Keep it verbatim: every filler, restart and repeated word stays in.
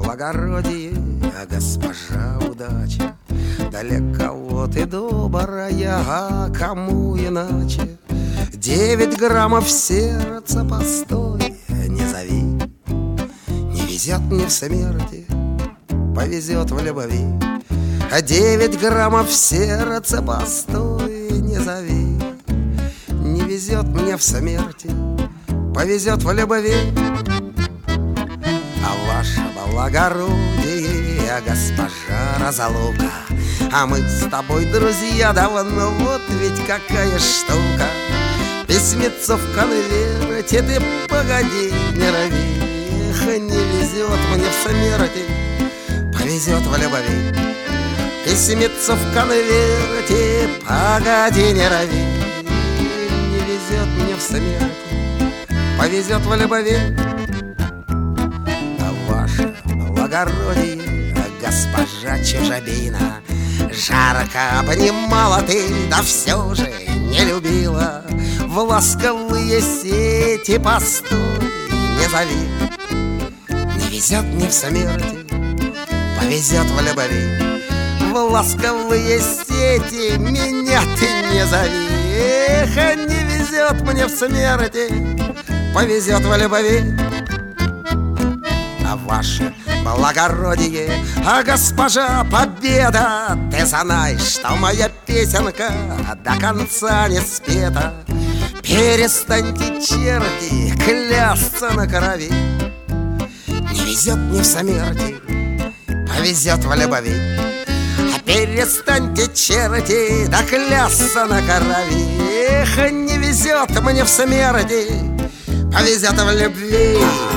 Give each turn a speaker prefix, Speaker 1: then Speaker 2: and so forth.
Speaker 1: благородие, а госпожа удача. Да для кого ты добрая, а кому иначе? Девять граммов сердца, постой, не зови. Не везет мне в смерти, повезет в любви. А девять граммов сердца, постой, не зови. Не везет мне в смерти, повезет в любви. А ваше благородие, госпожа разлука, а мы с тобой друзья давно, вот ведь какая штука. Письмецо в конверте, ты погоди, не рови. Эх, не везет мне в смерти, повезет в любви. Письмецо в конверте, погоди, не рови. Не везет мне в смерти, повезет в любви. А ваше благородие, госпожа чужебина, жарко обнимала ты, да все же не любила. В ласковые сети, постой, не зови. Не везет мне в смерти, повезет в любви. В ласковые сети меня ты не зови. Эх, не везет мне в смерти, повезет в любви. А ваше благородие, а госпожа Победа, ты знаешь, что моя песенка до конца не спета. Перестаньте, черти, клясться на крови. Не везет мне в смерти, повезет в любви. А перестаньте, черти, да клясться на крови. Эх, не везет мне в смерти, повезет в любви.